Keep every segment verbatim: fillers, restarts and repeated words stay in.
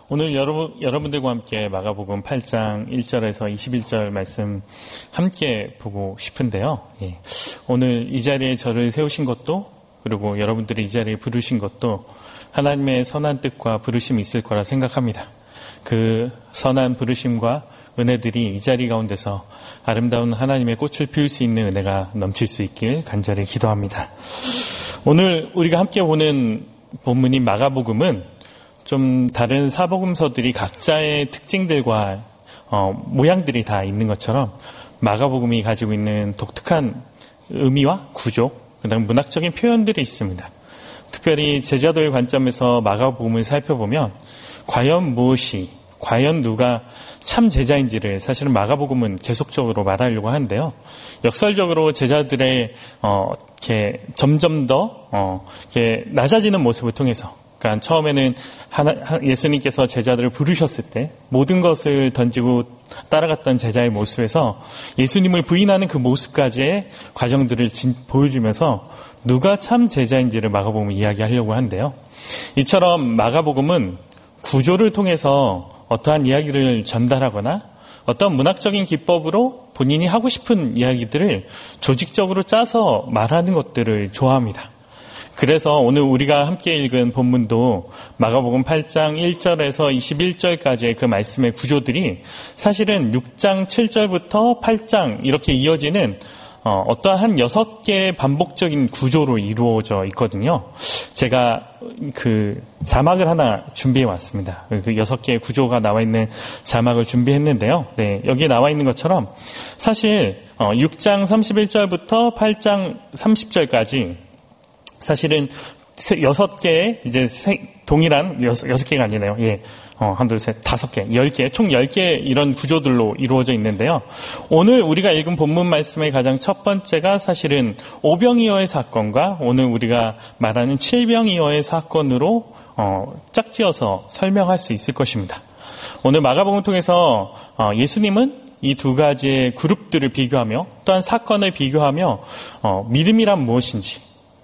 오늘 여러분, 여러분들과 함께 마가복음 팔 장 일 절에서 이십일 절 말씀 함께 보고 싶은데요. 예. 오늘 이 자리에 저를 세우신 것도, 그리고 여러분들이 이 자리에 부르신 것도 하나님의 선한 뜻과 부르심이 있을 거라 생각합니다. 그 선한 부르심과 은혜들이 이 자리 가운데서 아름다운 하나님의 꽃을 피울 수 있는 은혜가 넘칠 수 있길 간절히 기도합니다. 오늘 우리가 함께 보는 본문인 마가복음은 좀 다른 사복음서들이 각자의 특징들과 어, 모양들이 다 있는 것처럼 마가복음이 가지고 있는 독특한 의미와 구조, 그다음 문학적인 표현들이 있습니다. 특별히 제자도의 관점에서 마가복음을 살펴보면 과연 무엇이, 과연 누가 참 제자인지를 사실은 마가복음은 계속적으로 말하려고 하는데요. 역설적으로 제자들의 어, 이렇게 점점 더 어, 이렇게 낮아지는 모습을 통해서, 그러니까 처음에는 하나, 예수님께서 제자들을 부르셨을 때 모든 것을 던지고 따라갔던 제자의 모습에서 예수님을 부인하는 그 모습까지의 과정들을 진, 보여주면서 누가 참 제자인지를 마가복음은 이야기하려고 하는데요. 이처럼 마가복음은 구조를 통해서 어떠한 이야기를 전달하거나 어떤 문학적인 기법으로 본인이 하고 싶은 이야기들을 조직적으로 짜서 말하는 것들을 좋아합니다. 그래서 오늘 우리가 함께 읽은 본문도 마가복음 팔 장 일 절에서 이십일 절까지의 그 말씀의 구조들이 사실은 육 장 칠 절부터 팔 장 이렇게 이어지는 어, 어떠한 여섯 개의 반복적인 구조로 이루어져 있거든요. 제가 그 자막을 하나 준비해 왔습니다. 그 여섯 개의 구조가 나와 있는 자막을 준비했는데요. 네, 여기에 나와 있는 것처럼 사실 어, 육 장 삼십일 절부터 팔 장 삼십 절까지 사실은 여섯 개의 이제 동일한 여섯, 여섯 개가 아니네요. 예. 어, 한, 둘, 셋, 다섯 개, 열 개, 총 열 개 이런 구조들로 이루어져 있는데요. 오늘 우리가 읽은 본문 말씀의 가장 첫 번째가 사실은 오병이어의 사건과 오늘 우리가 말하는 칠병이어의 사건으로 어, 짝지어서 설명할 수 있을 것입니다. 오늘 마가복음을 통해서 어, 예수님은 이 두 가지의 그룹들을 비교하며 또한 사건을 비교하며 어, 믿음이란 무엇인지,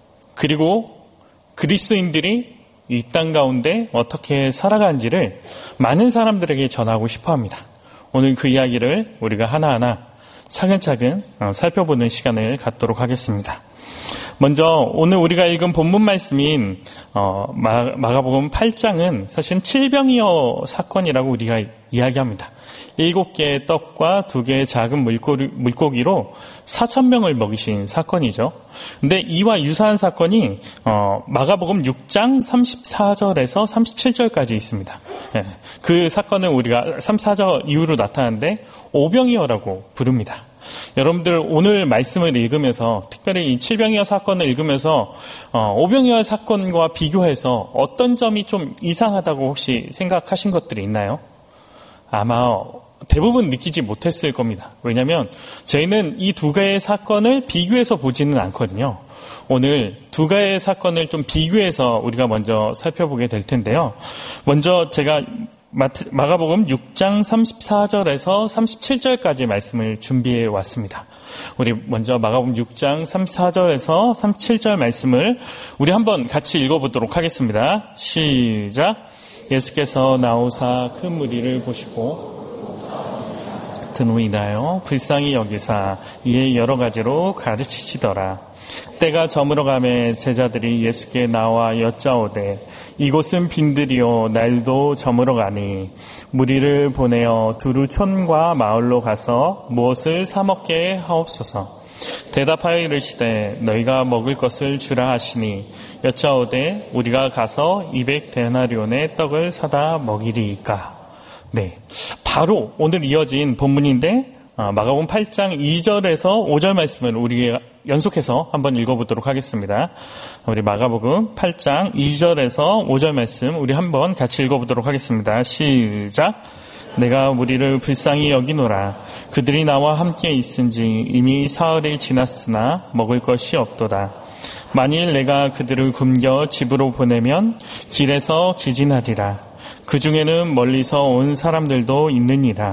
그리고 그리스도인들이 이 땅 가운데 어떻게 살아가는지를 많은 사람들에게 전하고 싶어합니다. 오늘 그 이야기를 우리가 하나하나 차근차근 살펴보는 시간을 갖도록 하겠습니다. 먼저 오늘 우리가 읽은 본문 말씀인 어, 마가복음 팔 장은 사실 칠병이어 사건이라고 우리가 이야기합니다. 일곱 개의 떡과 두 개의 작은 물고기, 물고기로 사천 명을 먹이신 사건이죠. 근데 이와 유사한 사건이 어, 마가복음 육 장 삼십사 절에서 삼십칠 절까지 있습니다. 네, 그 사건을 우리가 삼십사 절 이후로 나타나는데 오병이어라고 부릅니다. 여러분들 오늘 말씀을 읽으면서, 특별히 이 칠병이어 사건을 읽으면서 어, 오병이어 사건과 비교해서 어떤 점이 좀 이상하다고 혹시 생각하신 것들이 있나요? 아마 대부분 느끼지 못했을 겁니다. 왜냐하면 저희는 이 두 개의 사건을 비교해서 보지는 않거든요. 오늘 두 개의 사건을 좀 비교해서 우리가 먼저 살펴보게 될 텐데요. 먼저 제가 마가복음 육 장 삼십사 절에서 삼십칠 절까지 말씀을 준비해 왔습니다. 우리 먼저 마가복음 육 장 삼십사 절에서 삼십칠 절 말씀을 우리 한번 같이 읽어보도록 하겠습니다. 시작. 예수께서 나오사 큰 무리를 보시고 같은 이나요 불쌍히 여기사 이에 여러 가지로 가르치시더라. 때가 저물어가매 제자들이 예수께 나와 여짜오되 이곳은 빈들이요 날도 저물어가니 무리를 보내어 두루 촌과 마을로 가서 무엇을 사 먹게 하옵소서. 대답하여 이르시되 너희가 먹을 것을 주라 하시니 여짜오되 우리가 가서 이백 데나리온의 떡을 사다 먹이리이까. 네, 바로 오늘 이어진 본문인데 마가복음 팔 장 이 절에서 오 절 말씀을 우리 연속해서 한번 읽어보도록 하겠습니다. 우리 마가복음 팔 장 이 절에서 오 절 말씀 우리 한번 같이 읽어보도록 하겠습니다. 시작. 내가 무리를 불쌍히 여기노라. 그들이 나와 함께 있은지 이미 사흘이 지났으나 먹을 것이 없도다. 만일 내가 그들을 굶겨 집으로 보내면 길에서 기진하리라. 그 중에는 멀리서 온 사람들도 있느니라.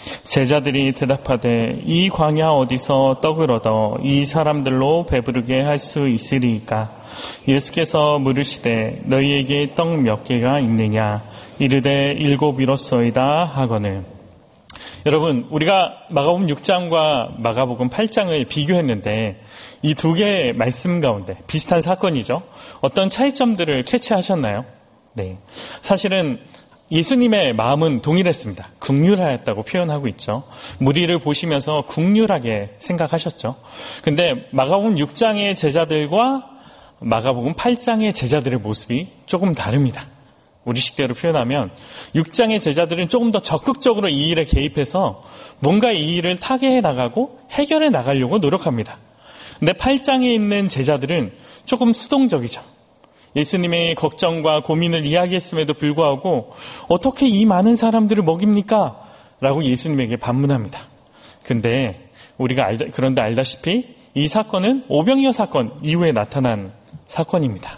제자들이 대답하되 이 광야 어디서 떡을 얻어 이 사람들로 배부르게 할 수 있으리이까? 예수께서 물으시되 너희에게 떡 몇 개가 있느냐? 이르되 일곱이로소이다 하거늘. 여러분, 우리가 마가복음 육 장과 마가복음 팔 장을 비교했는데 이 두 개의 말씀 가운데 비슷한 사건이죠. 어떤 차이점들을 캐치하셨나요? 네, 사실은 예수님의 마음은 동일했습니다. 긍휼하였다고 표현하고 있죠. 무리를 보시면서 긍휼하게 생각하셨죠. 근데 마가복음 육 장의 제자들과 마가복음 팔 장의 제자들의 모습이 조금 다릅니다. 우리식대로 표현하면 육 장의 제자들은 조금 더 적극적으로 이 일에 개입해서 뭔가 이 일을 타개해 나가고 해결해 나가려고 노력합니다. 근데 팔 장에 있는 제자들은 조금 수동적이죠. 예수님의 걱정과 고민을 이야기했음에도 불구하고 어떻게 이 많은 사람들을 먹입니까? 라고 예수님에게 반문합니다. 근데 우리가 알다, 그런데 알다시피 이 사건은 오병이어 사건 이후에 나타난 사건입니다.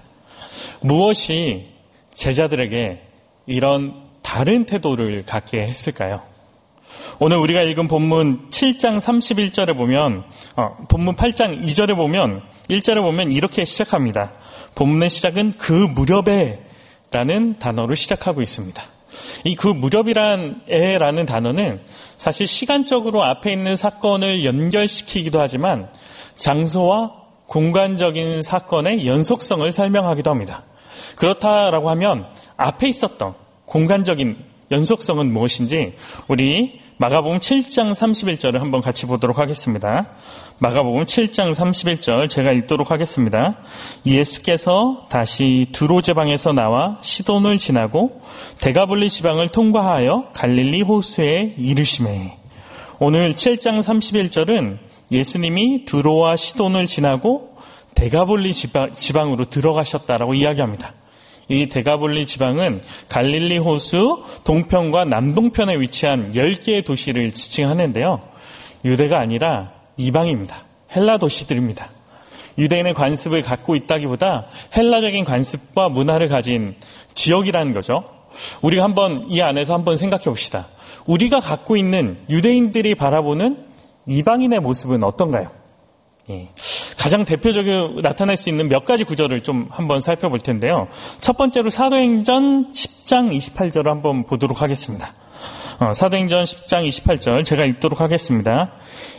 무엇이 제자들에게 이런 다른 태도를 갖게 했을까요? 오늘 우리가 읽은 본문 칠 장 삼십일 절에 보면 어, 본문 팔 장 이 절에 보면 일 절에 보면 이렇게 시작합니다. 본문의 시작은 그 무렵에 라는 단어로 시작하고 있습니다. 이 그 무렵이란 에라는 단어는 사실 시간적으로 앞에 있는 사건을 연결시키기도 하지만 장소와 공간적인 사건의 연속성을 설명하기도 합니다. 그렇다라고 하면 앞에 있었던 공간적인 연속성은 무엇인지 우리 마가복음 칠 장 삼십일 절을 한번 같이 보도록 하겠습니다. 마가복음 칠 장 삼십일 절 제가 읽도록 하겠습니다. 예수께서 다시 두로 지방에서 나와 시돈을 지나고 데가볼리 지방을 통과하여 갈릴리 호수에 이르시매. 오늘 칠 장 삼십일 절은 예수님이 두로와 시돈을 지나고 데가볼리 지방으로 들어가셨다라고 이야기합니다. 이 데가볼리 지방은 갈릴리 호수 동편과 남동편에 위치한 열 개의 도시를 지칭하는데요. 유대가 아니라 이방입니다. 헬라 도시들입니다. 유대인의 관습을 갖고 있다기보다 헬라적인 관습과 문화를 가진 지역이라는 거죠. 우리가 한번 이 안에서 한번 생각해 봅시다. 우리가 갖고 있는 유대인들이 바라보는 이방인의 모습은 어떤가요? 예. 가장 대표적으로 나타날 수 있는 몇 가지 구절을 좀 한번 살펴볼 텐데요. 첫 번째로 사도행전 십 장 이십팔 절을 한번 보도록 하겠습니다. 어, 사도행전 십 장 이십팔 절 제가 읽도록 하겠습니다.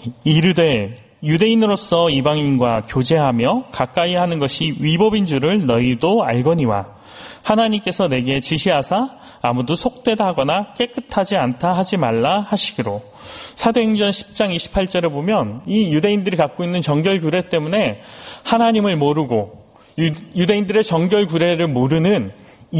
이르되 유대인으로서 이방인과 교제하며 가까이 하는 것이 위법인 줄을 너희도 알거니와 하나님께서 내게 지시하사 아무도 속되다 하거나 깨끗하지 않다 하지 말라 하시기로. 사도행전 십 장 이십팔 절에 보면 이 유대인들이 갖고 있는 정결구례 때문에 하나님을 모르고 유대인들의 정결구례를 모르는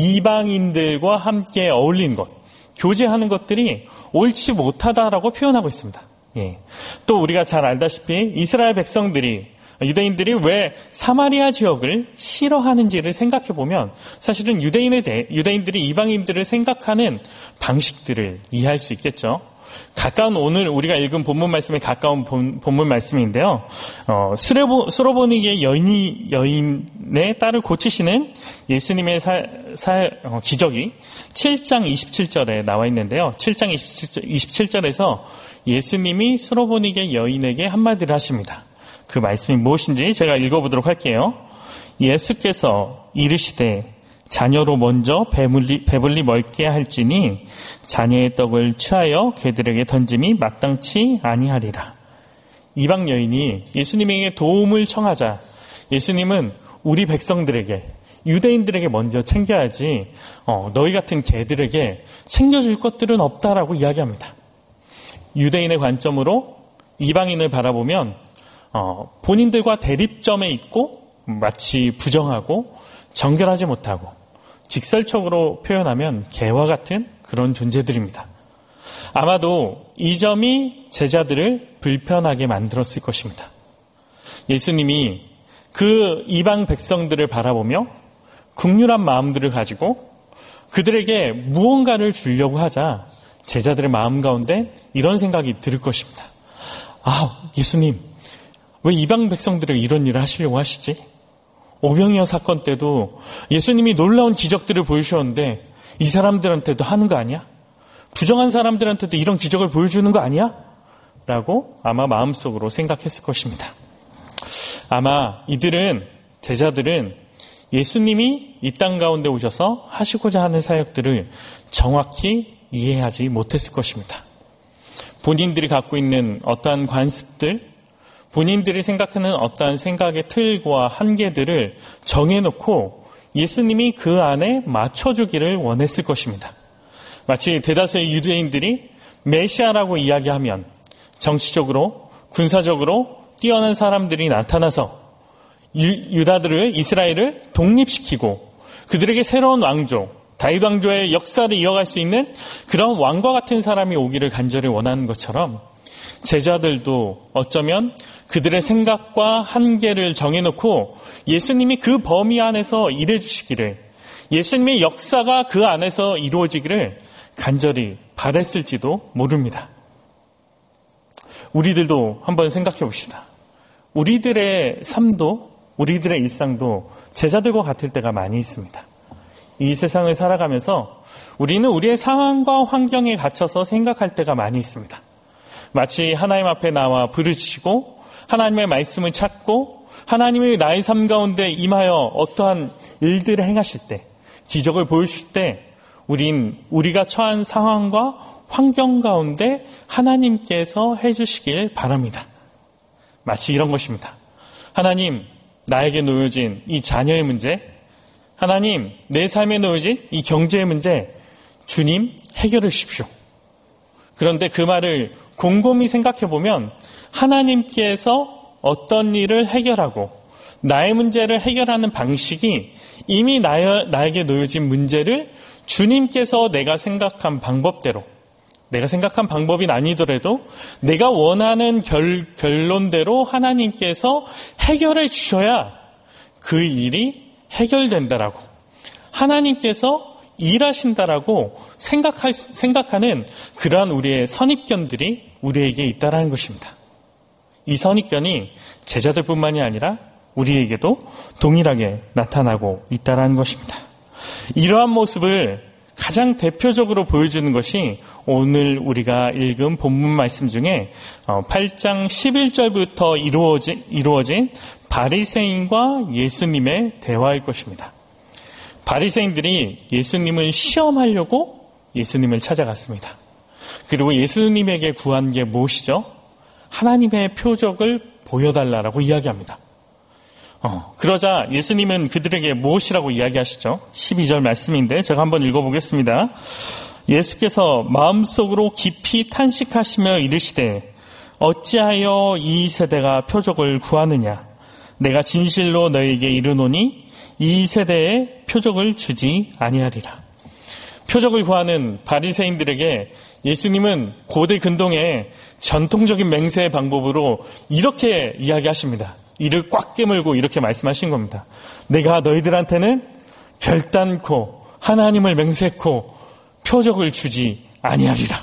이방인들과 함께 어울리는 것, 교제하는 것들이 옳지 못하다라고 표현하고 있습니다. 예. 또 우리가 잘 알다시피 이스라엘 백성들이 유대인들이 왜 사마리아 지역을 싫어하는지를 생각해 보면 사실은 유대인에 대해 유대인들이 이방인들을 생각하는 방식들을 이해할 수 있겠죠. 가까운 오늘 우리가 읽은 본문 말씀에 가까운 본, 본문 말씀인데요. 어, 수레보, 수로보니게 여인이 여인의 딸을 고치시는 예수님의 사, 사, 어, 기적이 칠 장 이십칠 절에 나와 있는데요. 칠 장 이십칠 절, 이십칠 절에서 예수님이 수로보니게 여인에게 한마디를 하십니다. 그 말씀이 무엇인지 제가 읽어보도록 할게요. 예수께서 이르시되 자녀로 먼저 배불리, 배불리 먹게 할지니 자녀의 떡을 취하여 개들에게 던짐이 마땅치 아니하리라. 이방 여인이 예수님에게 도움을 청하자 예수님은 우리 백성들에게 유대인들에게 먼저 챙겨야지 어, 너희 같은 개들에게 챙겨줄 것들은 없다라고 이야기합니다. 유대인의 관점으로 이방인을 바라보면 어, 본인들과 대립점에 있고 마치 부정하고 정결하지 못하고 직설적으로 표현하면 개와 같은 그런 존재들입니다. 아마도 이 점이 제자들을 불편하게 만들었을 것입니다. 예수님이 그 이방 백성들을 바라보며 긍휼한 마음들을 가지고 그들에게 무언가를 주려고 하자 제자들의 마음 가운데 이런 생각이 들 것입니다. 아, 예수님, 왜 이방 백성들에게 이런 일을 하시려고 하시지? 오병이어 사건 때도 예수님이 놀라운 기적들을 보여주셨는데 이 사람들한테도 하는 거 아니야? 부정한 사람들한테도 이런 기적을 보여주는 거 아니야? 라고 아마 마음속으로 생각했을 것입니다. 아마 이들은, 제자들은 예수님이 이 땅 가운데 오셔서 하시고자 하는 사역들을 정확히 이해하지 못했을 것입니다. 본인들이 갖고 있는 어떠한 관습들, 본인들이 생각하는 어떠한 생각의 틀과 한계들을 정해놓고 예수님이 그 안에 맞춰주기를 원했을 것입니다. 마치 대다수의 유대인들이 메시아라고 이야기하면 정치적으로, 군사적으로 뛰어난 사람들이 나타나서 유, 유다들을, 이스라엘을 독립시키고 그들에게 새로운 왕조, 다윗 왕조의 역사를 이어갈 수 있는 그런 왕과 같은 사람이 오기를 간절히 원하는 것처럼 제자들도 어쩌면 그들의 생각과 한계를 정해놓고 예수님이 그 범위 안에서 일해주시기를, 예수님의 역사가 그 안에서 이루어지기를 간절히 바랬을지도 모릅니다. 우리들도 한번 생각해 봅시다. 우리들의 삶도, 우리들의 일상도 제자들과 같을 때가 많이 있습니다. 이 세상을 살아가면서 우리는 우리의 상황과 환경에 갇혀서 생각할 때가 많이 있습니다. 마치 하나님 앞에 나와 부르짖고 하나님의 말씀을 찾고 하나님이 나의 삶 가운데 임하여 어떠한 일들을 행하실 때, 기적을 보여주실 때 우린 우리가 처한 상황과 환경 가운데 하나님께서 해주시길 바랍니다. 마치 이런 것입니다. 하나님, 나에게 놓여진 이 자녀의 문제, 하나님, 내 삶에 놓여진 이 경제의 문제, 주님 해결해 주십시오. 그런데 그 말을 곰곰이 생각해 보면 하나님께서 어떤 일을 해결하고 나의 문제를 해결하는 방식이 이미 나의, 나에게 놓여진 문제를 주님께서 내가 생각한 방법대로, 내가 생각한 방법이 아니더라도 내가 원하는 결, 결론대로 하나님께서 해결해 주셔야 그 일이 해결된다라고, 하나님께서 일하신다라고 생각할, 생각하는 그러한 우리의 선입견들이 우리에게 있다라는 것입니다. 이 선입견이 제자들뿐만이 아니라 우리에게도 동일하게 나타나고 있다라는 것입니다. 이러한 모습을 가장 대표적으로 보여주는 것이 오늘 우리가 읽은 본문 말씀 중에 팔 장 십일 절부터 이루어진, 이루어진 바리새인과 예수님의 대화일 것입니다. 바리새인들이 예수님을 시험하려고 예수님을 찾아갔습니다. 그리고 예수님에게 구한 게 무엇이죠? 하나님의 표적을 보여달라고 이야기합니다. 어, 그러자 예수님은 그들에게 무엇이라고 이야기하시죠? 십이 절 말씀인데 제가 한번 읽어보겠습니다. 예수께서 마음속으로 깊이 탄식하시며 이르시되 어찌하여 이 세대가 표적을 구하느냐? 내가 진실로 너에게 이르노니 이 세대에 표적을 주지 아니하리라. 표적을 구하는 바리새인들에게 예수님은 고대 근동의 전통적인 맹세의 방법으로 이렇게 이야기하십니다. 이를 꽉 깨물고 이렇게 말씀하신 겁니다. 내가 너희들한테는 결단코 하나님을 맹세코 표적을 주지 아니하리라.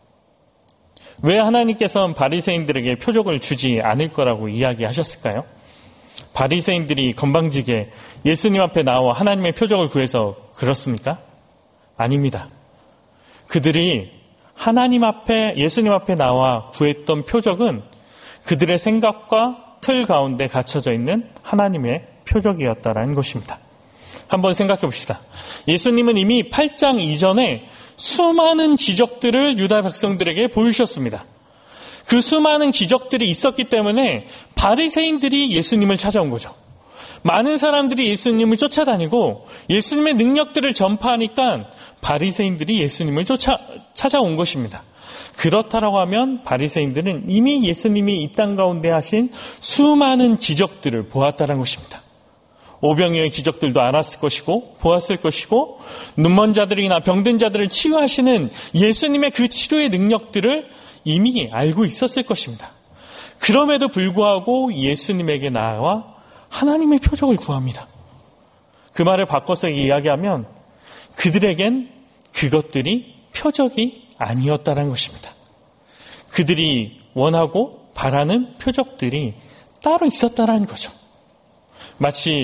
왜 하나님께서는 바리새인들에게 표적을 주지 않을 거라고 이야기하셨을까요? 바리새인들이 건방지게 예수님 앞에 나와 하나님의 표적을 구해서 그렇습니까? 아닙니다. 그들이 하나님 앞에, 예수님 앞에 나와 구했던 표적은 그들의 생각과 틀 가운데 갇혀져 있는 하나님의 표적이었다라는 것입니다. 한번 생각해 봅시다. 예수님은 이미 팔 장 이전에 수많은 기적들을 유다 백성들에게 보이셨습니다. 그 수많은 기적들이 있었기 때문에 바리새인들이 예수님을 찾아온 거죠. 많은 사람들이 예수님을 쫓아다니고 예수님의 능력들을 전파하니까 바리새인들이 예수님을 쫓아 찾아온 것입니다. 그렇다라고 하면 바리새인들은 이미 예수님이 이 땅 가운데 하신 수많은 기적들을 보았다는 것입니다. 오병이어의 기적들도 알았을 것이고 보았을 것이고 눈먼 자들이나 병든 자들을 치유하시는 예수님의 그 치료의 능력들을 이미 알고 있었을 것입니다. 그럼에도 불구하고 예수님에게 나와 하나님의 표적을 구합니다. 그 말을 바꿔서 이야기하면 그들에겐 그것들이 표적이 아니었다는 것입니다. 그들이 원하고 바라는 표적들이 따로 있었다는 거죠. 마치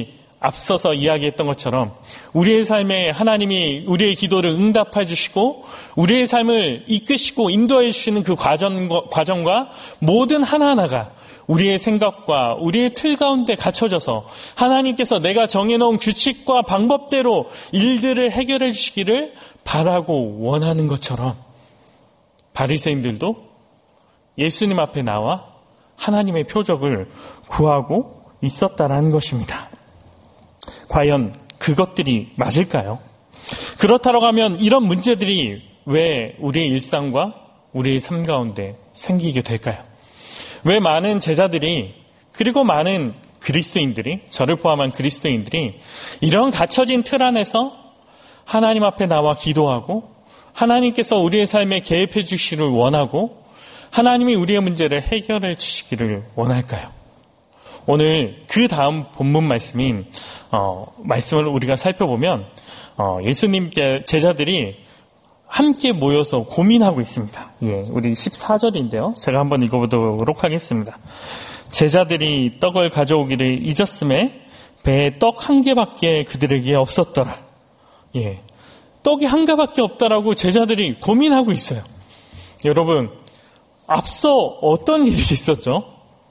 앞서서 이야기했던 것처럼 우리의 삶에 하나님이 우리의 기도를 응답해 주시고 우리의 삶을 이끄시고 인도해 주시는 그 과정과, 과정과 모든 하나하나가 우리의 생각과 우리의 틀 가운데 갖춰져서 하나님께서 내가 정해놓은 규칙과 방법대로 일들을 해결해 주시기를 바라고 원하는 것처럼 바리새인들도 예수님 앞에 나와 하나님의 표적을 구하고 있었다라는 것입니다. 과연 그것들이 맞을까요? 그렇다고 하면 이런 문제들이 왜 우리의 일상과 우리의 삶 가운데 생기게 될까요? 왜 많은 제자들이 그리고 많은 그리스도인들이 저를 포함한 그리스도인들이 이런 갇혀진 틀 안에서 하나님 앞에 나와 기도하고 하나님께서 우리의 삶에 개입해 주시기를 원하고 하나님이 우리의 문제를 해결해 주시기를 원할까요? 오늘 그 다음 본문 말씀인 어, 말씀을 우리가 살펴보면 어, 예수님께 제자들이 함께 모여서 고민하고 있습니다. 예, 우리 십사 절인데요. 제가 한번 읽어보도록 하겠습니다. 제자들이 떡을 가져오기를 잊었음에 배에 떡 한 개밖에 그들에게 없었더라. 예, 떡이 한 개밖에 없다라고 제자들이 고민하고 있어요. 여러분, 앞서 어떤 일이 있었죠?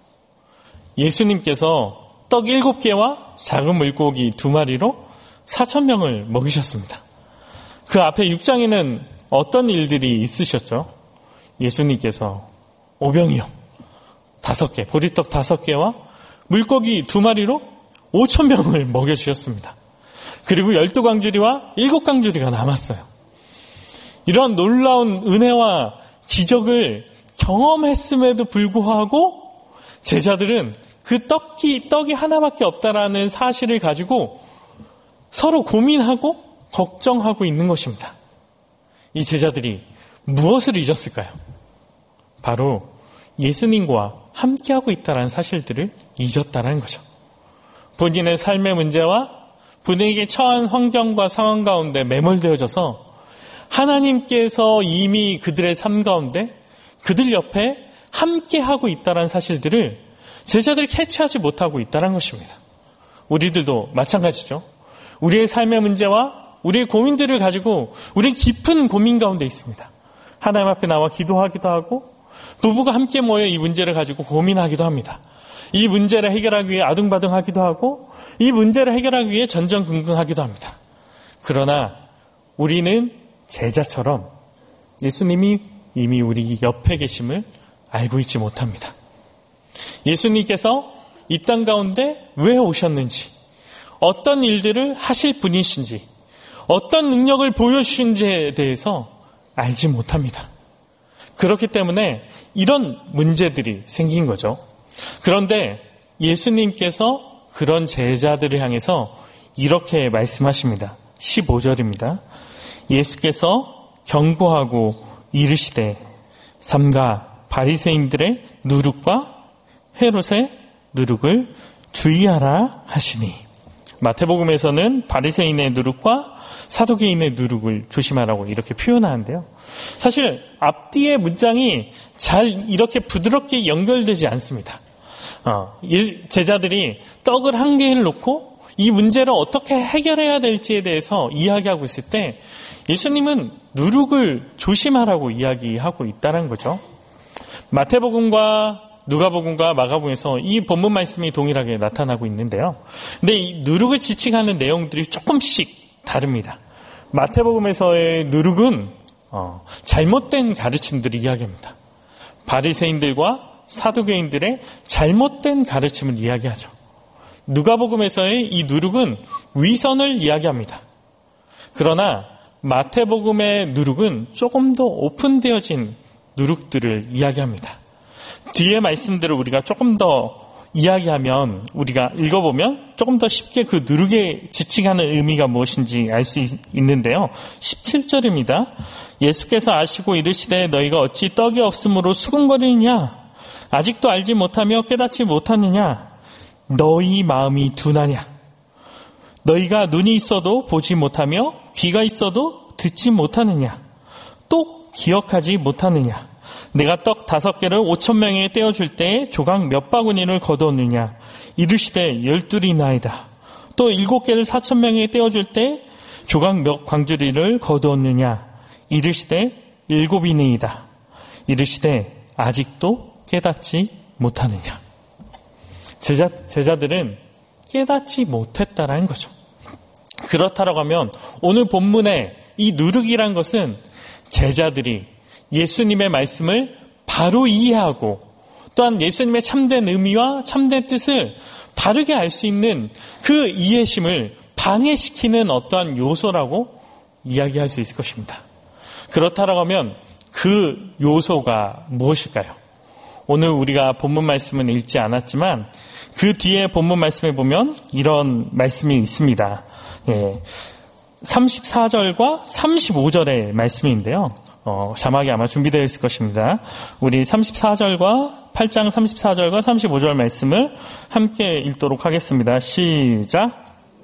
예수님께서 떡 일곱 개와 작은 물고기 두 마리로 사천 명을 먹이셨습니다. 그 앞에 육 장에는 어떤 일들이 있으셨죠? 예수님께서 오병이어 다섯 개, 보리떡 다섯 개와 물고기 두 마리로 오천 명을 먹여주셨습니다. 그리고 열두 광주리와 일곱 광주리가 남았어요. 이런 놀라운 은혜와 기적을 경험했음에도 불구하고 제자들은 그 떡이, 떡이 하나밖에 없다라는 사실을 가지고 서로 고민하고 걱정하고 있는 것입니다. 이 제자들이 무엇을 잊었을까요? 바로 예수님과 함께하고 있다는 사실들을 잊었다는 거죠. 본인의 삶의 문제와 본인에게 처한 환경과 상황 가운데 매몰되어져서 하나님께서 이미 그들의 삶 가운데 그들 옆에 함께하고 있다는 사실들을 제자들이 캐치하지 못하고 있다는 것입니다. 우리들도 마찬가지죠. 우리의 삶의 문제와 우리의 고민들을 가지고 우리는 깊은 고민 가운데 있습니다. 하나님 앞에 나와 기도하기도 하고 부부가 함께 모여 이 문제를 가지고 고민하기도 합니다. 이 문제를 해결하기 위해 아등바등하기도 하고 이 문제를 해결하기 위해 전전긍긍하기도 합니다. 그러나 우리는 제자처럼 예수님이 이미 우리 옆에 계심을 알고 있지 못합니다. 예수님께서 이 땅 가운데 왜 오셨는지, 어떤 일들을 하실 분이신지, 어떤 능력을 보여주신지에 대해서 알지 못합니다. 그렇기 때문에 이런 문제들이 생긴 거죠. 그런데 예수님께서 그런 제자들을 향해서 이렇게 말씀하십니다. 십오 절입니다. 예수께서 경고하고 이르시되 삼가 바리새인들의 누룩과 헤롯의 누룩을 주의하라 하시니. 마태복음에서는 바리새인의 누룩과 사두개인의 누룩을 조심하라고 이렇게 표현하는데요. 사실 앞뒤의 문장이 잘 이렇게 부드럽게 연결되지 않습니다. 어, 제자들이 떡을 한 개를 놓고 이 문제를 어떻게 해결해야 될지에 대해서 이야기하고 있을 때 예수님은 누룩을 조심하라고 이야기하고 있다는 거죠. 마태복음과 누가복음과 마가복음에서 이 본문 말씀이 동일하게 나타나고 있는데요. 근데 이 누룩을 지칭하는 내용들이 조금씩 다릅니다. 마태복음에서의 누룩은 어, 잘못된 가르침들을 이야기합니다. 바리새인들과 사두개인들의 잘못된 가르침을 이야기하죠. 누가복음에서의 이 누룩은 위선을 이야기합니다. 그러나 마태복음의 누룩은 조금 더 오픈되어진 누룩들을 이야기합니다. 뒤에 말씀들을 우리가 조금 더 이야기하면, 우리가 읽어보면 조금 더 쉽게 그 누룩에 지칭하는 의미가 무엇인지 알 수 있는데요. 십칠 절입니다. 예수께서 아시고 이르시되 너희가 어찌 떡이 없으므로 수군거리느냐? 아직도 알지 못하며 깨닫지 못하느냐? 너희 마음이 둔하냐? 너희가 눈이 있어도 보지 못하며 귀가 있어도 듣지 못하느냐? 또 기억하지 못하느냐? 내가 떡 다섯 개를 오천 명에 떼어줄 때에 조각 몇 바구니를 거두었느냐? 이르시되 열둘이나이다. 또 일곱 개를 사천 명에게 떼어줄 때 조각 몇 광주리를 거두었느냐? 이르시되 일곱이니이다. 이르시되 아직도 깨닫지 못하느냐? 제자, 제자들은 깨닫지 못했다라는 거죠. 그렇다라고 하면 오늘 본문의 이 누룩이란 것은 제자들이 예수님의 말씀을 바로 이해하고 또한 예수님의 참된 의미와 참된 뜻을 바르게 알 수 있는 그 이해심을 방해시키는 어떠한 요소라고 이야기할 수 있을 것입니다. 그렇다라고 하면 그 요소가 무엇일까요? 오늘 우리가 본문 말씀은 읽지 않았지만 그 뒤에 본문 말씀에 보면 이런 말씀이 있습니다. 예, 삼십사 절과 삼십오 절의 말씀인데요. 어, 자막이 아마 준비되어 있을 것입니다. 우리 삼십사 절과 팔 장 삼십사 절과 삼십오 절 말씀을 함께 읽도록 하겠습니다. 시작.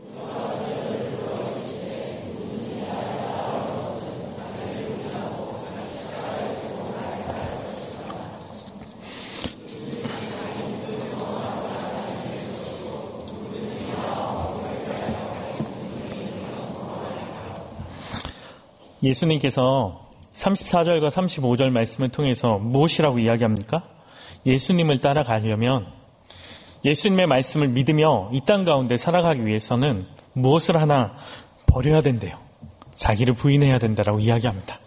예수님께서 삼십사 절과 삼십오 절 말씀을 통해서 무엇이라고 이야기합니까? 예수님을 따라가려면 예수님의 말씀을 믿으며 이 땅 가운데 살아가기 위해서는 무엇을 하나 버려야 된대요. 자기를 부인해야 된다라고 이야기합니다.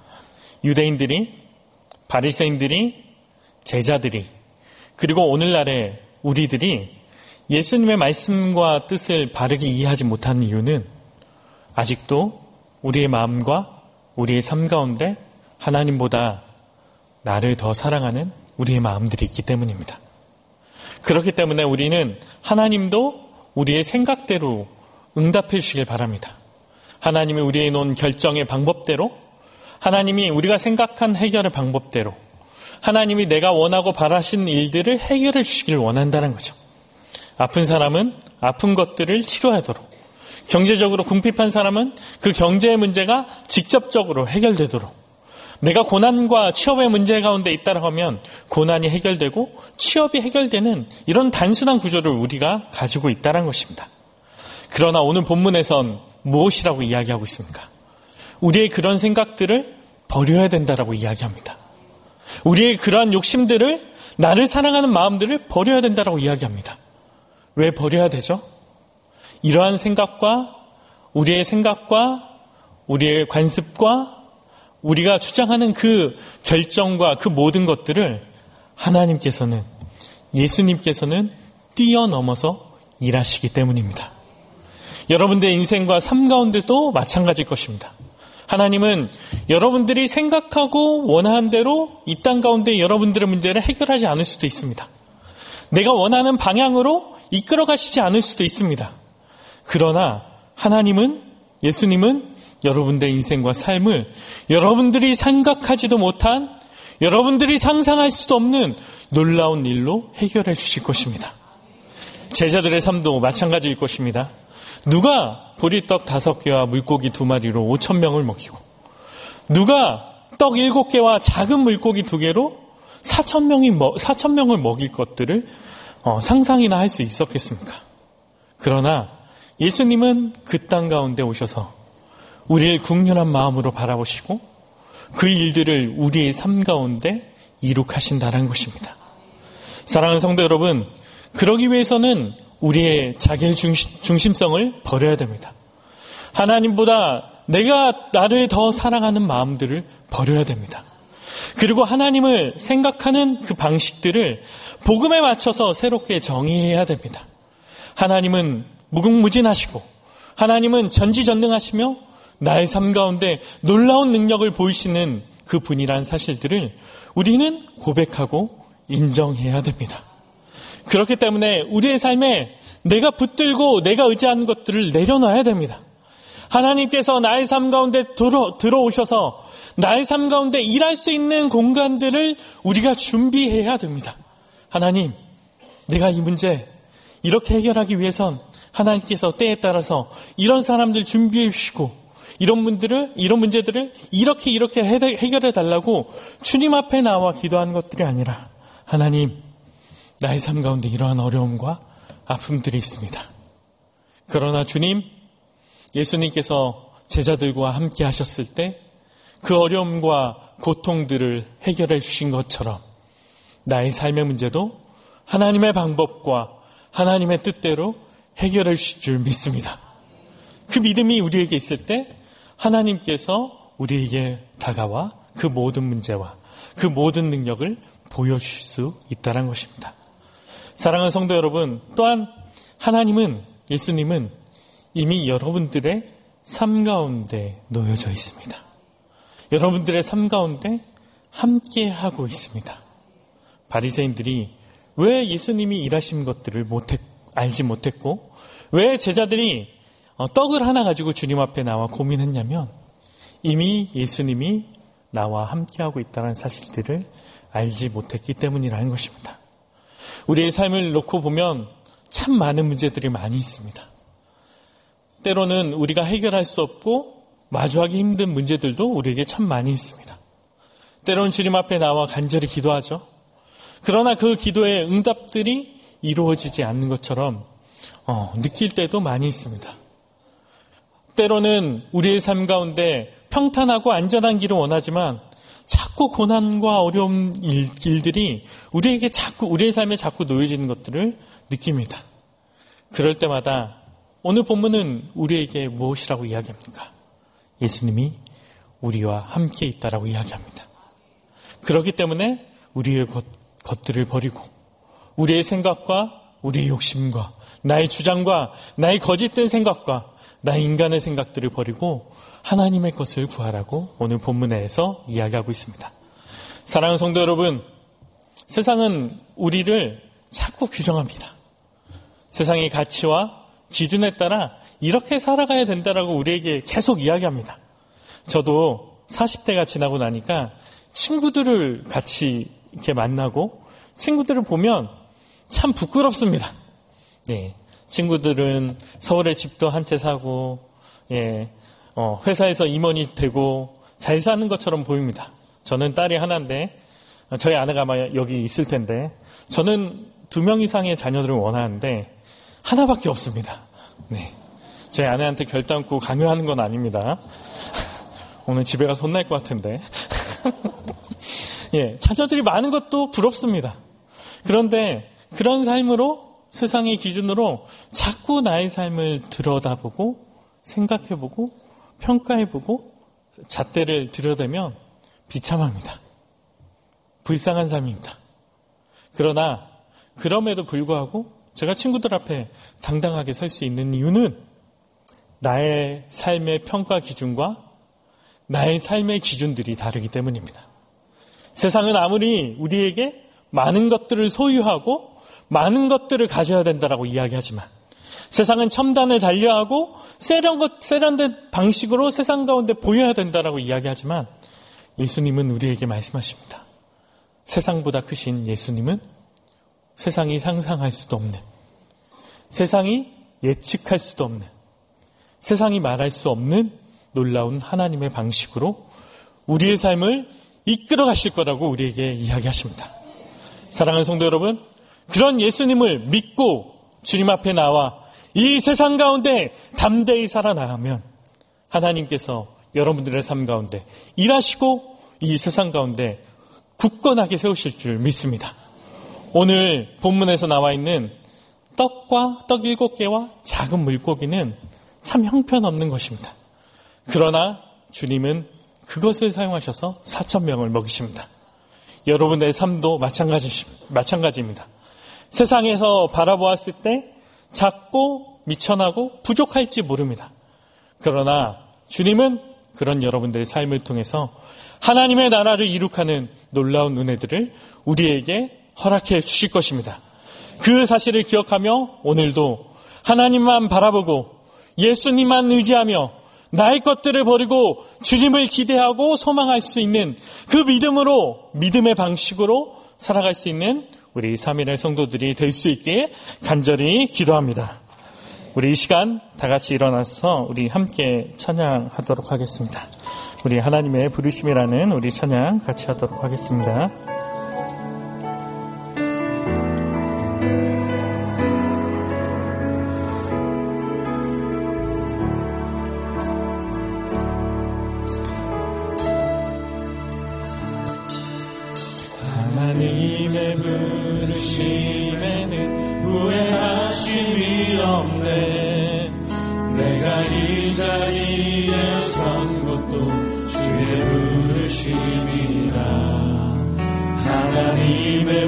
유대인들이, 바리새인들이, 제자들이, 그리고 오늘날의 우리들이 예수님의 말씀과 뜻을 바르게 이해하지 못하는 이유는 아직도 우리의 마음과 우리의 삶 가운데 하나님보다 나를 더 사랑하는 우리의 마음들이 있기 때문입니다. 그렇기 때문에 우리는 하나님도 우리의 생각대로 응답해 주시길 바랍니다. 하나님이 우리에 놓은 결정의 방법대로, 하나님이 우리가 생각한 해결의 방법대로, 하나님이 내가 원하고 바라신 일들을 해결해 주시길 원한다는 거죠. 아픈 사람은 아픈 것들을 치료하도록, 경제적으로 궁핍한 사람은 그 경제의 문제가 직접적으로 해결되도록, 내가 고난과 취업의 문제 가운데 있다고 하면 고난이 해결되고 취업이 해결되는 이런 단순한 구조를 우리가 가지고 있다는 것입니다. 그러나 오늘 본문에선 무엇이라고 이야기하고 있습니까? 우리의 그런 생각들을 버려야 된다라고 이야기합니다. 우리의 그러한 욕심들을, 나를 사랑하는 마음들을 버려야 된다라고 이야기합니다. 왜 버려야 되죠? 이러한 생각과 우리의 생각과 우리의 관습과 우리가 주장하는 그 결정과 그 모든 것들을 하나님께서는, 예수님께서는 뛰어넘어서 일하시기 때문입니다. 여러분들의 인생과 삶 가운데도 마찬가지일 것입니다. 하나님은 여러분들이 생각하고 원하는 대로 이 땅 가운데 여러분들의 문제를 해결하지 않을 수도 있습니다. 내가 원하는 방향으로 이끌어 가시지 않을 수도 있습니다. 그러나 하나님은, 예수님은 여러분들의 인생과 삶을 여러분들이 생각하지도 못한, 여러분들이 상상할 수도 없는 놀라운 일로 해결해 주실 것입니다. 제자들의 삶도 마찬가지일 것입니다. 누가 보리떡 다섯 개와 물고기 두 마리로 오천 명을 먹이고, 누가 떡 일곱 개와 작은 물고기 두 개로 사천 명이 사천 명을 먹일 것들을 어, 상상이나 할 수 있었겠습니까? 그러나 예수님은 그 땅 가운데 오셔서 우리를 국률한 마음으로 바라보시고 그 일들을 우리의 삶 가운데 이룩하신다는 것입니다. 사랑하는 성도 여러분, 그러기 위해서는 우리의 자기 중심성을 버려야 됩니다. 하나님보다 내가 나를 더 사랑하는 마음들을 버려야 됩니다. 그리고 하나님을 생각하는 그 방식들을 복음에 맞춰서 새롭게 정의해야 됩니다. 하나님은 무궁무진하시고 하나님은 전지전능하시며 나의 삶 가운데 놀라운 능력을 보이시는 그 분이라는 사실들을 우리는 고백하고 인정해야 됩니다. 그렇기 때문에 우리의 삶에 내가 붙들고 내가 의지하는 것들을 내려놔야 됩니다. 하나님께서 나의 삶 가운데 들어, 들어오셔서 나의 삶 가운데 일할 수 있는 공간들을 우리가 준비해야 됩니다. 하나님, 내가 이 문제 이렇게 해결하기 위해선 하나님께서 때에 따라서 이런 사람들 준비해 주시고 이런 분들을, 이런 문제들을 이렇게 이렇게 해결해 달라고 주님 앞에 나와 기도하는 것들이 아니라, 하나님, 나의 삶 가운데 이러한 어려움과 아픔들이 있습니다. 그러나 주님, 예수님께서 제자들과 함께 하셨을 때 그 어려움과 고통들을 해결해 주신 것처럼 나의 삶의 문제도 하나님의 방법과 하나님의 뜻대로 해결해 주실 줄 믿습니다. 그 믿음이 우리에게 있을 때 하나님께서 우리에게 다가와 그 모든 문제와 그 모든 능력을 보여주실 수 있다는 것입니다. 사랑하는 성도 여러분, 또한 하나님은, 예수님은 이미 여러분들의 삶 가운데 놓여져 있습니다. 여러분들의 삶 가운데 함께 하고 있습니다. 바리새인들이 왜 예수님이 일하신 것들을 못했, 알지 못했고 왜 제자들이 떡을 하나 가지고 주님 앞에 나와 고민했냐면 이미 예수님이 나와 함께하고 있다는 사실들을 알지 못했기 때문이라는 것입니다. 우리의 삶을 놓고 보면 참 많은 문제들이 많이 있습니다. 때로는 우리가 해결할 수 없고 마주하기 힘든 문제들도 우리에게 참 많이 있습니다. 때로는 주님 앞에 나와 간절히 기도하죠. 그러나 그 기도의 응답들이 이루어지지 않는 것처럼 어, 느낄 때도 많이 있습니다. 때로는 우리의 삶 가운데 평탄하고 안전한 길을 원하지만 자꾸 고난과 어려운 일, 일들이 우리에게 자꾸, 우리의 삶에 자꾸 놓여지는 것들을 느낍니다. 그럴 때마다 오늘 본문은 우리에게 무엇이라고 이야기합니까? 예수님이 우리와 함께 있다라고 이야기합니다. 그렇기 때문에 우리의 것, 것들을 버리고 우리의 생각과 우리의 욕심과 나의 주장과 나의 거짓된 생각과 나의 인간의 생각들을 버리고 하나님의 것을 구하라고 오늘 본문에서 이야기하고 있습니다. 사랑하는 성도 여러분, 세상은 우리를 자꾸 규정합니다. 세상의 가치와 기준에 따라 이렇게 살아가야 된다라고 우리에게 계속 이야기합니다. 저도 사십 대가 지나고 나니까 친구들을 같이 이렇게 만나고 친구들을 보면 참 부끄럽습니다. 네, 친구들은 서울에 집도 한 채 사고, 예, 어, 회사에서 임원이 되고 잘 사는 것처럼 보입니다. 저는 딸이 하나인데 저희 아내가 아마 여기 있을 텐데 저는 두 명 이상의 자녀들을 원하는데 하나밖에 없습니다. 네, 저희 아내한테 결단코 강요하는 건 아닙니다. 오늘 집에 가서 혼날 것 같은데. 예, 자녀들이 많은 것도 부럽습니다. 그런데 그런 삶으로 세상의 기준으로 자꾸 나의 삶을 들여다보고 생각해보고 평가해보고 잣대를 들여대면 비참합니다. 불쌍한 삶입니다. 그러나 그럼에도 불구하고 제가 친구들 앞에 당당하게 설 수 있는 이유는 나의 삶의 평가 기준과 나의 삶의 기준들이 다르기 때문입니다. 세상은 아무리 우리에게 많은 것들을 소유하고 많은 것들을 가져야 된다라고 이야기하지만 세상은 첨단을 달려하고 세련된 방식으로 세상 가운데 보여야 된다라고 이야기하지만 예수님은 우리에게 말씀하십니다. 세상보다 크신 예수님은 세상이 상상할 수도 없는, 세상이 예측할 수도 없는, 세상이 말할 수 없는 놀라운 하나님의 방식으로 우리의 삶을 이끌어 가실 거라고 우리에게 이야기하십니다. 사랑하는 성도 여러분, 그런 예수님을 믿고 주님 앞에 나와 이 세상 가운데 담대히 살아나가면 하나님께서 여러분들의 삶 가운데 일하시고 이 세상 가운데 굳건하게 세우실 줄 믿습니다. 오늘 본문에서 나와 있는 떡과 떡 일곱 개와 작은 물고기는 참 형편없는 것입니다. 그러나 주님은 그것을 사용하셔서 사천 명을 먹이십니다. 여러분의 삶도 마찬가지, 마찬가지입니다. 세상에서 바라보았을 때 작고 미천하고 부족할지 모릅니다. 그러나 주님은 그런 여러분들의 삶을 통해서 하나님의 나라를 이룩하는 놀라운 은혜들을 우리에게 허락해 주실 것입니다. 그 사실을 기억하며 오늘도 하나님만 바라보고 예수님만 의지하며 나의 것들을 버리고 주님을 기대하고 소망할 수 있는 그 믿음으로, 믿음의 방식으로 살아갈 수 있는 우리 삼일의 성도들이 될 수 있게 간절히 기도합니다. 우리 이 시간 다 같이 일어나서 우리 함께 찬양하도록 하겠습니다. 우리 하나님의 부르심이라는 우리 찬양 같이 하도록 하겠습니다. 하나님의 부르심에는 후회하심이 없네. 내가 이 자리에 선 것도 주의 부르심이라. 하나님의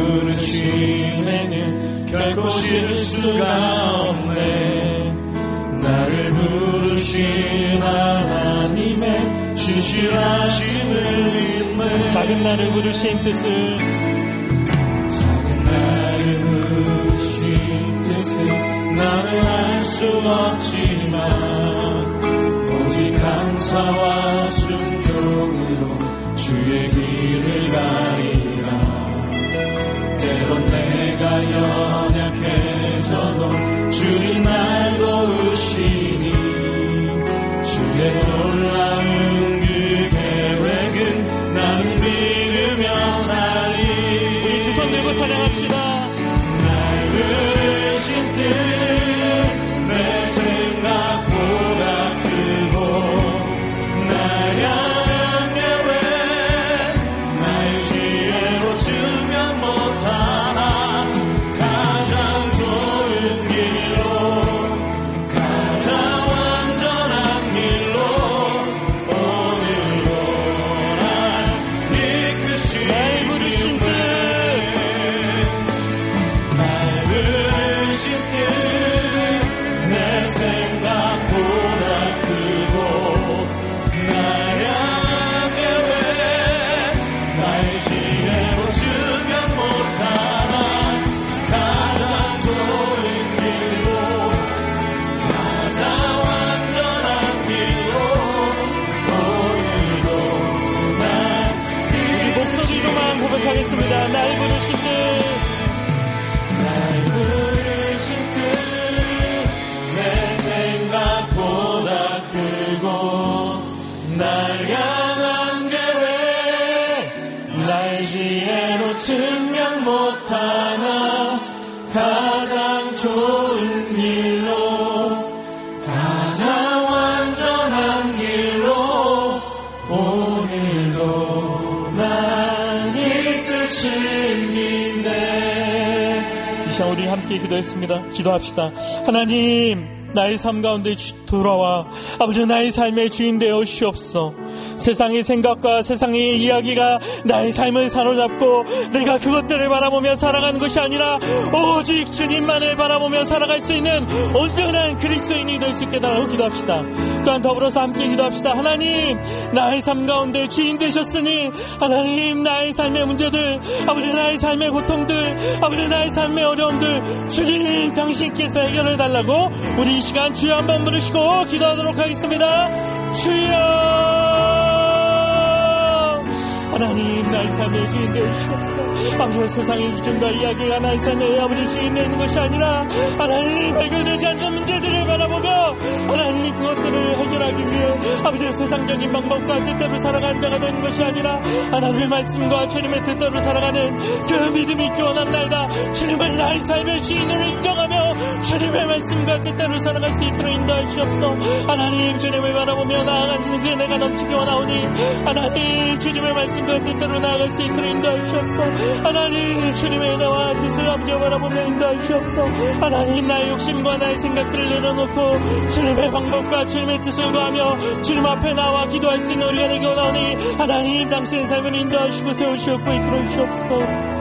부르심에는 결코 실수가 없네. 나를 부르신 하나님의 신실하심을 믿네. 작은 나를 부르신 뜻을 작은 나를 부르신 뜻을 나는 알 수 없지만 오직 감사와 순종으로 주의 길을 가리라. 때론 내가 연약해져도 주님 날 도우시니 주의 놀라운 그 계획은 나는 믿으며 살리. 우리 두 손 들고 찬양합시다. 날 부르신 뜻 내 생각보다 크고 날 향한 계획 나의 지혜로 증명 못하나 가장 좋은 길로 가장 완전한 길로 오늘도 날 이끄시네. 날 부르신 뜻 날 부르신 뜻 내 생각보다 크고 날 향한 계획 나의 지혜로 증명 못하나 가장 좋은 길로 가장 완전한 길로 오늘도 날 우리 목소리로만 고백하겠습니다. 날 부르신 뜻 날 부르신 뜻 내 생각보다 크고 날 향한 계획 나의 지혜로 증명 못하나 가장 좋은 길로 가장 완전한 길로 오늘도 날 이끄시네. 이 시간 우리 함께 기도했습니다. 기도합시다. 하나님, 나의 삶 가운데 돌아와 아버지 나의 삶의 주인 되어 주시옵소서. 세상의 생각과 세상의 이야기가 나의 삶을 사로잡고 내가 그것들을 바라보며 살아가는 것이 아니라 오직 주님만을 바라보며 살아갈 수 있는 온전한 그리스도인이 될 수 있게 달라고 기도합시다. 또한 더불어서 함께 기도합시다. 하나님, 나의 삶 가운데 주인 되셨으니 하나님, 나의 삶의 문제들, 아버지 나의 삶의 고통들, 아버지 나의 삶의 어려움들 주님 당신께서 해결해 달라고 우리 이 시간 주여 한번 부르시고 기도하도록 하겠습니다. 주여, 하나님, 나의 삶의 주인 되시옵소서. 아버지, 세상의 기준과 이야기가 나의 삶의 아버지 주인 되는 것이 아니라 하나님, 해결되지 않는 문제들을 바라보며 하나님 그것들을 해결하기 위해 아버지 세상적인 방법과 뜻대로 살아가는 자가 되는 것이 아니라 하나님의 말씀과 주님의 뜻대로 살아가는 그 믿음이 있기 원합나이다. 주님을 나의 삶의 주인으로 인정하며 주님의 말씀과 뜻대로 살아갈 수 있도록 인도하시옵소서. 하나님, 주님을 바라보며 나아가는 그 내가 넘치기 원하오니 하나님, 주님의 말씀 그 뜻대로 나아갈 수 있도록 인도하시옵소서. 하나님, 주님의 은혜와 뜻을 아버지 바라보며 인도하시옵소서. 하나님, 나의 욕심과 나의 생각들을 내려놓고 주님의 방법과 주님의 뜻을 구하며 주님 앞에 나와 기도할 수 있는 우리가 되기 원하오니 하나님, 당신의 삶을 인도하시고 세우시옵고 이끌어 주시옵소서.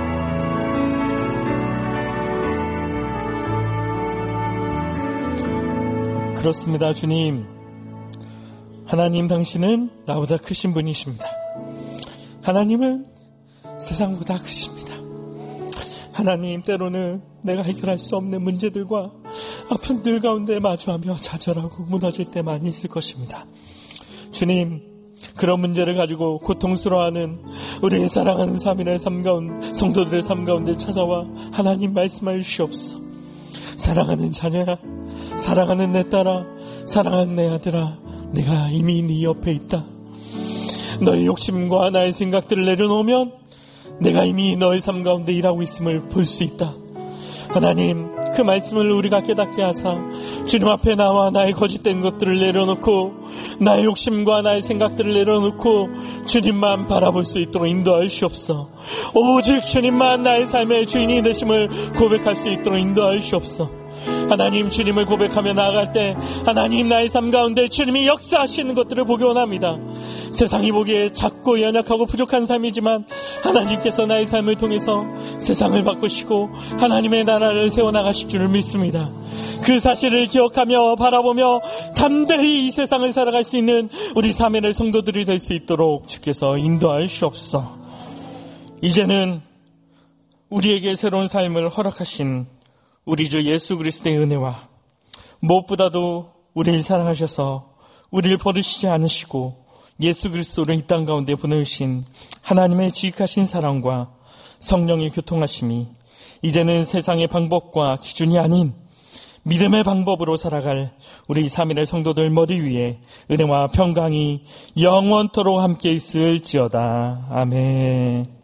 그렇습니다. 주님, 하나님, 당신은 나보다 크신 분이십니다. 하나님은 세상보다 크십니다. 하나님, 때로는 내가 해결할 수 없는 문제들과 아픔들 가운데 마주하며 좌절하고 무너질 때 많이 있을 것입니다. 주님, 그런 문제를 가지고 고통스러워하는 우리의 사랑하는 삼일의 삶 가운데, 성도들의 삶 가운데 찾아와 하나님 말씀하여 주시옵소서. 사랑하는 자녀야, 사랑하는 내 딸아, 사랑하는 내 아들아, 내가 이미 네 옆에 있다. 너의 욕심과 나의 생각들을 내려놓으면 내가 이미 너의 삶 가운데 일하고 있음을 볼 수 있다. 하나님, 그 말씀을 우리가 깨닫게 하사 주님 앞에 나와 나의 거짓된 것들을 내려놓고 나의 욕심과 나의 생각들을 내려놓고 주님만 바라볼 수 있도록 인도하시옵소서. 오직 주님만 나의 삶의 주인이 되심을 고백할 수 있도록 인도하시옵소서. 하나님, 주님을 고백하며 나아갈 때 하나님, 나의 삶 가운데 주님이 역사하시는 것들을 보기 원합니다. 세상이 보기에 작고 연약하고 부족한 삶이지만 하나님께서 나의 삶을 통해서 세상을 바꾸시고 하나님의 나라를 세워나가실 줄을 믿습니다. 그 사실을 기억하며 바라보며 담대히 이 세상을 살아갈 수 있는 우리 사매의 성도들이 될 수 있도록 주께서 인도하시옵소서. 이제는 우리에게 새로운 삶을 허락하신 우리 주 예수 그리스도의 은혜와 무엇보다도 우리를 사랑하셔서 우리를 버리시지 않으시고 예수 그리스도를 이 땅 가운데 보내신 하나님의 지극하신 사랑과 성령의 교통하심이 이제는 세상의 방법과 기준이 아닌 믿음의 방법으로 살아갈 우리 삼일의 성도들 머리 위에 은혜와 평강이 영원토록 함께 있을지어다. 아멘.